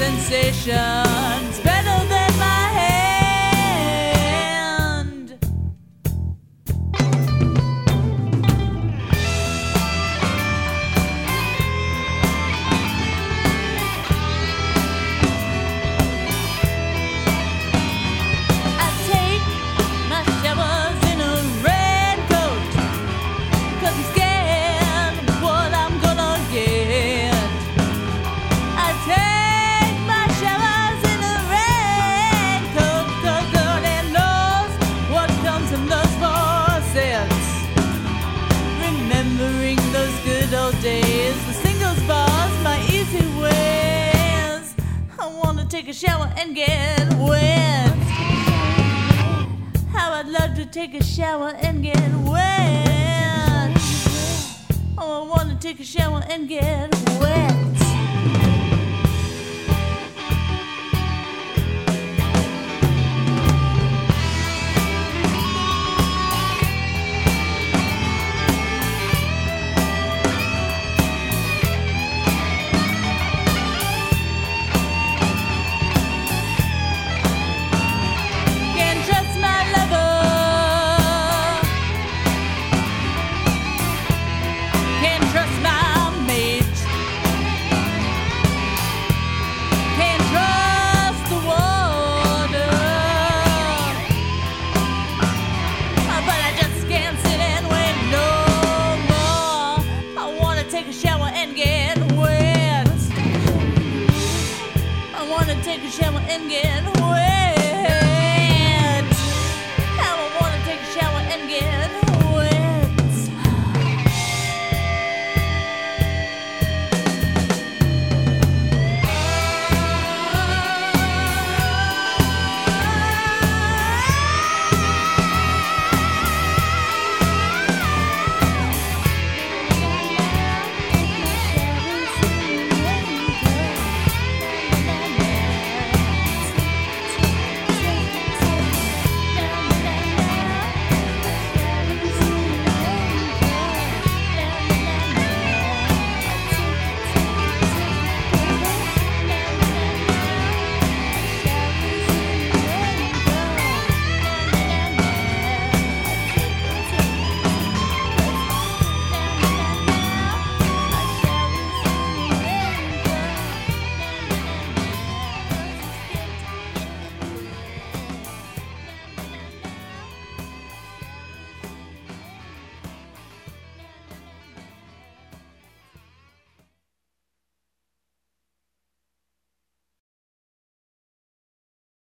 sensations better than my hand. I take my showers in a raincoat, 'cause I'm scared of what I'm gonna get. I take my showers in a raincoat, 'cause nobody knows what comes from those faucets. Remembering those good old days, the singles bars, my easy ways. I wanna take a shower and get wet. How I'd love to take a shower and get wet. Oh, I wanna take a shower and get wet. Can't trust my lover. Can't trust my mate. Can't trust the water. But I just can't sit and wait no more. I wanna take a shower and get wet. I wanna take a shower and get wet.